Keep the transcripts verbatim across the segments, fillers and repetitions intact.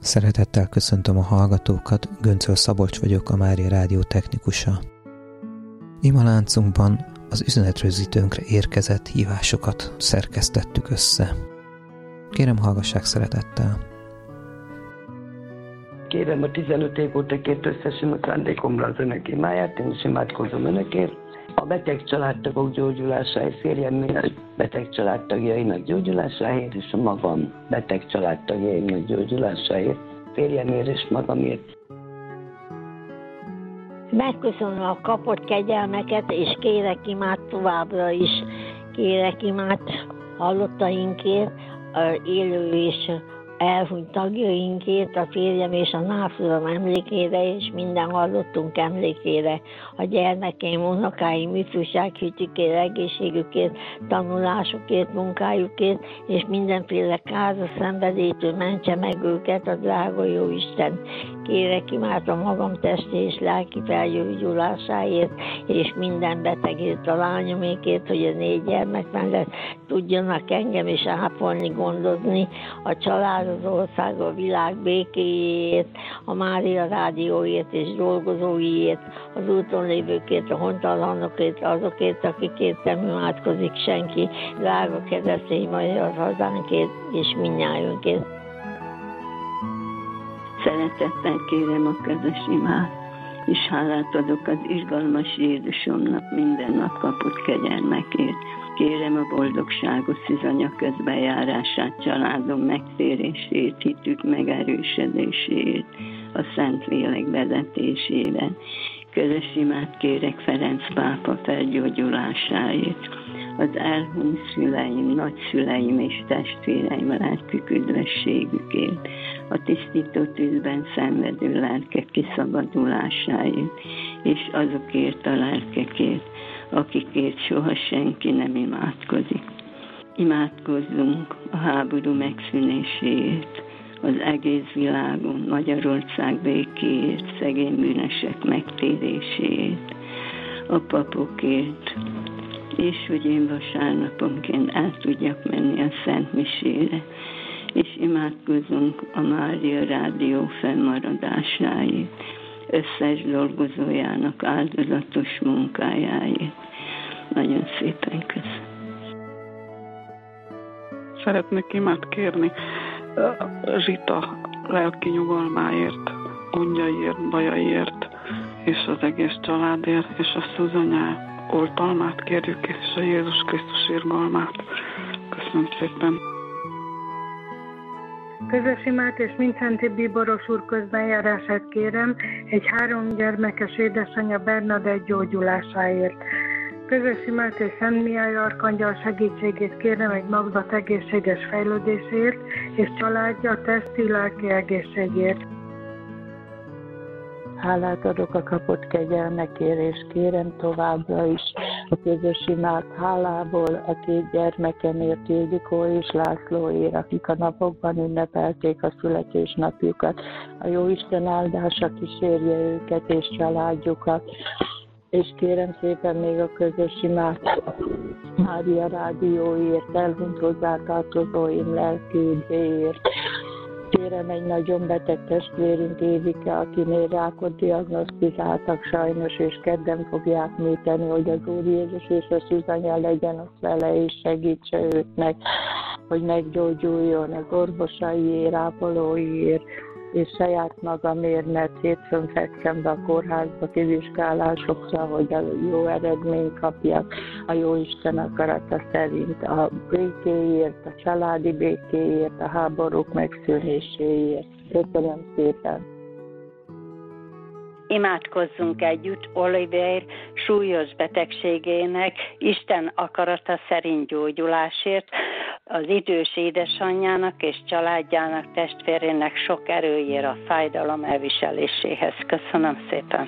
Szeretettel köszöntöm a hallgatókat, Göncöl Szabolcs vagyok, a Mária Rádió technikusa. Imaláncunkban az üzenetrögzítőnkre érkezett hívásokat szerkesztettük össze. Kérem, hallgassák szeretettel! Kérem a tizenöt év óta kért összesimat szándékomra az önök imáját, én is imádkozom önökért. A beteg családtagok gyógyulásáért, férjem minden beteg családtagjainak gyógyulásáért, és a magam beteg családtagjainak gyógyulásáért, férjemért és magamért. Megköszönöm a kapott kegyelmeket, és kérek imát továbbra is. Kérek imát hallottainkért, élő és elhunyt tagjainkért, a férjem és a náfuram emlékére, és minden hallottunk emlékére, a gyermekeim, unokáim, ifjúsághitükért, egészségükért, tanulásukért, munkájukért, és mindenféle káros szenvedétől mentse meg őket a drága jó Isten. Kérek imát a magam testi és lelki felgyógyulásáért, és minden betegért, a lányomékért, hogy a négy gyermek mellett tudjanak engem is ápolni, gondozni, a család, az ország, a világ békéjét, a Mária Rádióért és dolgozóiért, az úton lévőkért, a hontalanokért, azokért, akikért nem imádkozik senki, drága keresztény magyar hazánkért és mindnyájunkért. Szeretettel kérem a közös imát, és hálát adok az izgalmas Jézusomnak minden nap kapott kegyelmekért. Kérem a boldogságos szűzanya közbenjárását, családom megtérését, hitük megerősödését, a Szentlélek vezetésében. Közös imát kérek Ferenc pápa felgyógyulásáért, az elhunyt szüleim, nagyszüleim és testvéreim lelkük üdvösségükért, a tisztító tűzben szenvedő lelkek kiszabadulásáért, és azokért a lelkekért, akikért soha senki nem imádkozik. Imádkozzunk a háború megszűnéséért, az egész világon, Magyarország békéért, szegény bűnösek megtéréséért, a papokért, és hogy én vasárnaponként el tudjak menni a Szent Misére, és imádkozunk a Mária Rádió fennmaradásáért, összes dolgozójának áldozatos munkájáért. Nagyon szépen köszönöm. Szeretnék imát kérni Zsita lelki nyugalmáért, gondjaiért, bajaiért, és az egész családért, és a Szuzanyá oltalmát kérjük, és a Jézus Krisztus irgalmát. Köszönöm szépen. Közös imát és Mindszenty Bíboros úr közbenjárását kérem egy három gyermekes édesanyja Bernadett gyógyulásáért. Közös imát és Szent Mihály arkangyal segítségét kérem egy magzat egészséges fejlődésért és családja testi, lelki egészségért. Hálát adok a kapott kegyelmekért, és kérem továbbra is a közös imát hálából a két gyermekemért, Ildikó és Lászlóért, akik a napokban ünnepelték a születésnapjukat. A Jóisten áldása kísérje őket és családjukat. És kérem szépen még a közös imát Mária Rádióért, elhunyt hozzátartozóim lelki üdvéért. Kérem egy nagyon beteg testvérünk, Évike, akinél rákot diagnosztizáltak sajnos, és kedden fogják műteni, hogy az Úr Jézus és a Szűzanya legyen ott vele, és segítse őt meg, hogy meggyógyuljon az orvosaiért, ápolóiért, és saját magamért, mert hétfőn fekszem be a kórházba kivizsgálásokra, hogy a jó eredményt kapjak a Jóisten akarata szerint, a békéért, a családi békéért, a háborúk megszűnéséért. Köszönöm szépen! Imádkozzunk együtt Oliver súlyos betegségének, Isten akarata szerint gyógyulásért, az idős édesanyjának és családjának, testvérének sok erőjére a fájdalom elviseléséhez. Köszönöm szépen!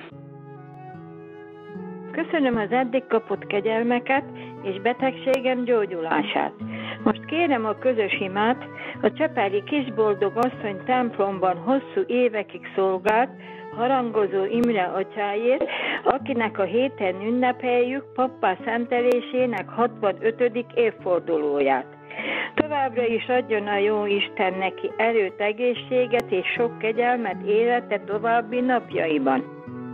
Köszönöm az eddig kapott kegyelmeket és betegségem gyógyulását. Most kérem a közös imát a csepeli Kisboldog asszony templomban hosszú évekig szolgált Harangozó Imre atyáért, akinek a héten ünnepeljük pappá szentelésének hatvanötödik évfordulóját. Továbbra is adjon a jó Isten neki erőt, egészséget és sok kegyelmet élete további napjaiban.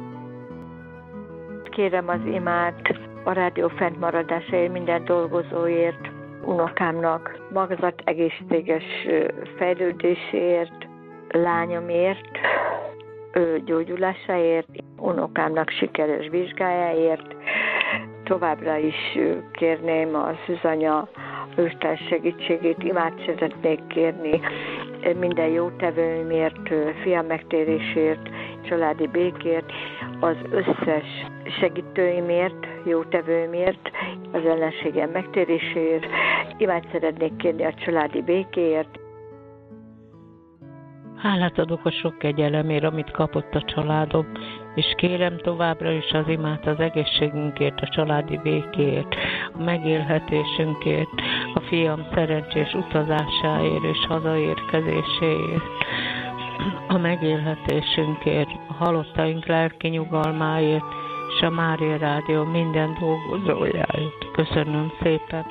Kérem az imát a rádió fennmaradásáért, minden dolgozóért, unokámnak magzat egészséges fejlődéséért, lányomért, ő gyógyulásáért, unokámnak sikeres vizsgájáért. Továbbra is kérném a szűzanya Isten segítségét, imát szeretnék kérni minden jótevőmért, fiam megtérésért, családi békért, az összes segítőimért, jótevőmért, az ellenségem megtéréséért, imát szeretnék kérni a családi békéért. Hálát adok a sok kegyelemért, amit kapott a családom, és kérem továbbra is az imát az egészségünkért, a családi békéért, a megélhetésünkért, a fiam szerencsés utazásáért és hazaérkezéséért, a megélhetésünkért, a halottaink lelki nyugalmáért, és a Mária Rádió minden dolgozójáért. Köszönöm szépen!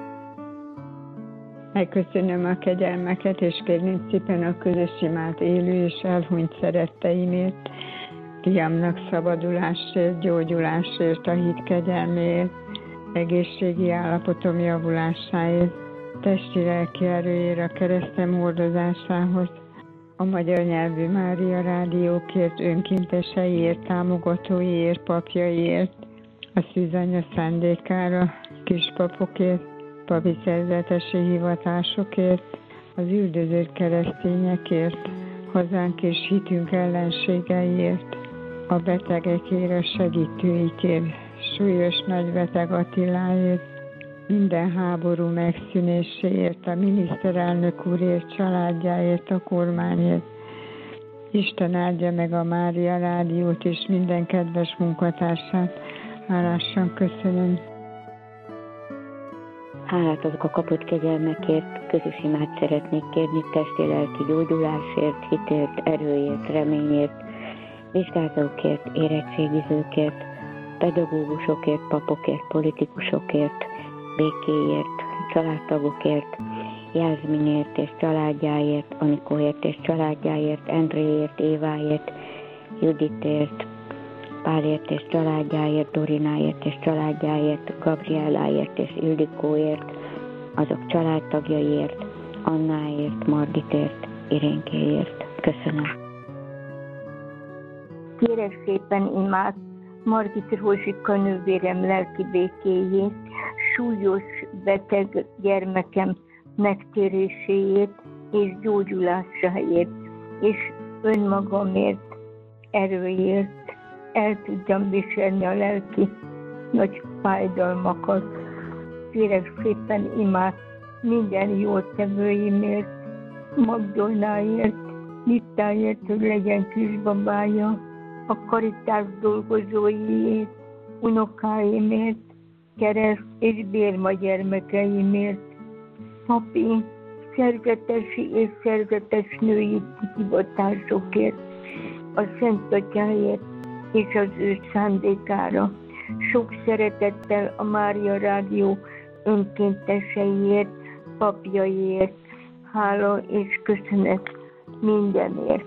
Megköszönöm a kegyelmeket, és kérném szépen a közös imát élő és elhunyt szeretteimért, fiamnak szabadulásért, gyógyulásért, a hit kegyelméért, egészségi állapotom javulásáért, testi-lelki erőért, a keresztem hordozásához, a magyar nyelvű Mária Rádiókért, önkénteseiért, támogatóiért, papjaiért, a szűzanya szándékára, kispapokért, papi szerzetesi hivatásokért, az üldözött keresztényekért, hazánk és hitünk ellenségeiért, a betegekért, a segítőikért, súlyos nagybeteg Attiláért, minden háború megszűnéséért, a miniszterelnök úrért, családjáért, a kormányért. Isten áldja meg a Mária Rádiót és minden kedves munkatársát. Hálásan köszönöm. Hálát azok a kapott kegyelmekért, közös imát szeretnék kérni, testi-lelki gyógyulásért, hitért, erőért, reményért, vizsgázókért, érettségizőkért, pedagógusokért, papokért, politikusokért, békéért, családtagokért, Jászminért és családjáért, Anikóért és családjáért, Endréért, Éváért, Juditért, Pálért és családjáért, Dorináért és családjáért, Gabrielláért és Ildikóért, azok családtagjaiért, Annáért, Margitért, Irénkéért. Köszönöm. Kérek szépen imát Margit Rózsika nővérem lelki békéjét, súlyos beteg gyermekem megtéréséért és gyógyulásáért, és önmagamért, erőért el tudjam viselni a lelki nagy fájdalmakat. Kérek szépen imát minden jótevőimért, Magdolnáért, Littáért, hogy legyen kisbabája, a karitás dolgozóiért, unokáimért, kereszt és bérma gyermekeimért, papi, szerzetesi és szerzetes női hivatásokért, a Szent Atyáért és az ő szándékára. Sok szeretettel a Mária Rádió önkénteseiért, papjaiért, hála és köszönet mindenért.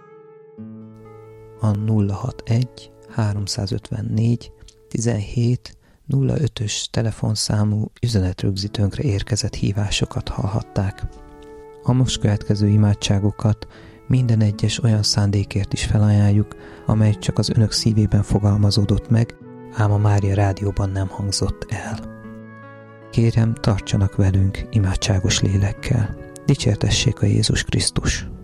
A nulla hatvanegy háromszázötvennégy tizenhét nulla ötös telefonszámú üzenetrögzítőnkre érkezett hívásokat hallhatták. A most következő imádságokat minden egyes olyan szándékért is felajánljuk, amely csak az önök szívében fogalmazódott meg, ám a Mária Rádióban nem hangzott el. Kérem, tartsanak velünk imádságos lélekkel. Dicsértessék a Jézus Krisztus!